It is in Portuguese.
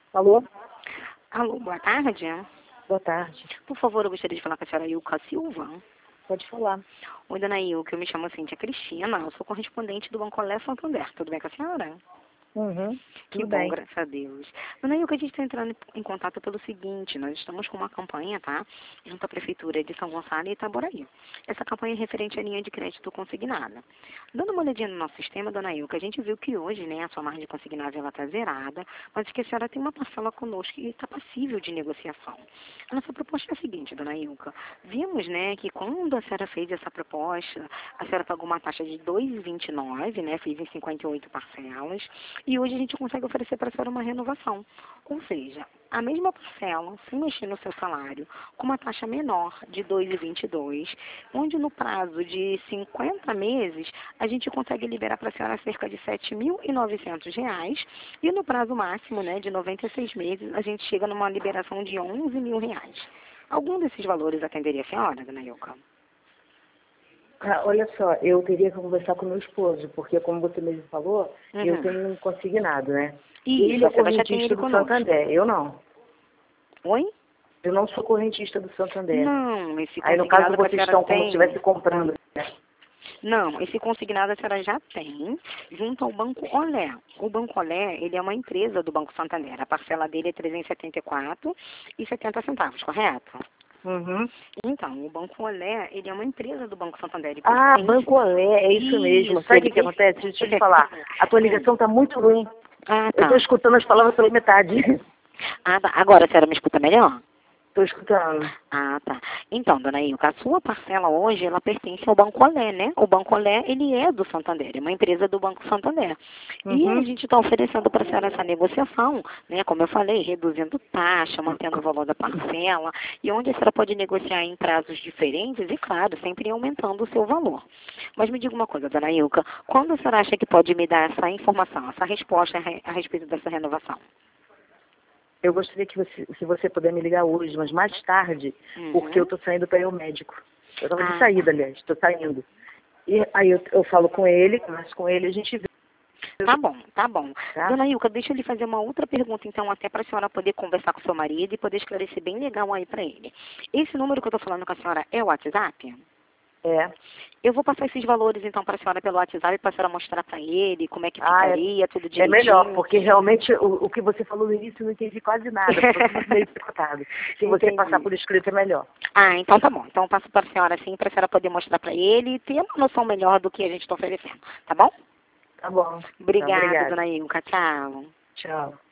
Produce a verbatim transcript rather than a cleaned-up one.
Alô? Alô, boa tarde. Boa tarde. Por favor, eu gostaria de falar com a senhora Ilka Silva. Pode falar. Oi, dona Ilka, eu me chamo Cíntia Cristina, eu sou correspondente do Banco Olé Santander. Tudo bem com a senhora? Uhum. Que Tudo bom, bem. graças a Deus. Dona Ilka, a gente está entrando em contato pelo seguinte, nós estamos com uma campanha, tá? Junto à Prefeitura de São Gonçalo e Itaboraí. Essa campanha é referente à linha de crédito consignada. Dando uma olhadinha no nosso sistema, dona Ilka, a gente viu que hoje, né, a sua margem consignável ela está zerada, mas que a senhora tem uma parcela conosco e está passível de negociação. A nossa proposta é a seguinte, dona Ilka, vimos, né, que quando a senhora fez essa proposta, a senhora pagou uma taxa de dois vírgula vinte e nove, né, fez em cinquenta e oito parcelas, e hoje a gente consegue oferecer para a senhora uma renovação. Ou seja, a mesma parcela, sem mexer no seu salário, com uma taxa menor de dois vírgula vinte e dois, onde no prazo de cinquenta meses, a gente consegue liberar para a senhora cerca de sete mil e novecentos reais, e no prazo máximo, né, de noventa e seis meses, a gente chega numa liberação de onze mil reais. Algum desses valores atenderia a senhora, dona Ilka? Ah, olha só, eu teria que conversar com meu esposo, porque como você mesmo falou, Uhum. eu tenho um consignado, né? Isso, ele é a senhora já tem correntista ele do conosco. Santander, eu não. Oi? Eu não sou correntista do Santander. Não, esse Aí no caso consignado que a vocês senhora estão como se tem... estivesse comprando. Né? Não, esse consignado a senhora já tem junto ao Banco Olé. O Banco Olé, ele é uma empresa do Banco Santander. A parcela dele é trezentos e setenta e quatro reais e setenta centavos, correto? Uhum. Então, o Banco Olé, ele é uma empresa do Banco Santander. Ele Ah, pertence... Banco Olé, é isso mesmo. Isso, Sabe o ele que, que per- acontece? Deixa eu te falar. A tua ligação está muito ruim. Ah, Eu estou tá. escutando as palavras pela metade. Ah, tá. Agora a senhora me escuta melhor? Estou escutando. Ah, tá. Então, dona Ilka, a sua parcela hoje, ela pertence ao Banco Olé, né? O Banco Olé, ele é do Santander, é uma empresa do Banco Santander. E a Uhum. gente está oferecendo para a senhora essa negociação, né? Como eu falei, reduzindo taxa, mantendo o valor da parcela, e onde a senhora pode negociar em prazos diferentes e, claro, sempre aumentando o seu valor. Mas me diga uma coisa, dona Ilka, quando a senhora acha que pode me dar essa informação, essa resposta a, re- a respeito dessa renovação? Eu gostaria que você, se você puder me ligar hoje, mas mais tarde, Uhum. porque eu estou saindo para ir ao médico. Eu estava de Ah, saída, aliás, estou saindo. E aí eu, eu falo com ele, converso com ele, a gente vê. tá bom, tá bom. Tá? Dona Ilka, deixa eu lhe fazer uma outra pergunta, então, até para a senhora poder conversar com o seu marido e poder esclarecer bem legal aí para ele. Esse número que eu estou falando com a senhora é o WhatsApp? É. Eu vou passar esses valores, então, para a senhora pelo WhatsApp, para a senhora mostrar para ele como é que Ah, é, ficaria, tudo é direitinho. melhor, porque realmente o, o que você falou no início eu não entendi quase nada, ficou tudo meio picotado. Se você Entendi. passar por escrito é melhor. Ah, então tá bom. Então eu passo para a senhora, assim, para a senhora poder mostrar para ele e ter uma noção melhor do que a gente está oferecendo, tá bom? Tá bom. Tá, Obrigada, obrigada. dona Ilka. Tchau. Tchau.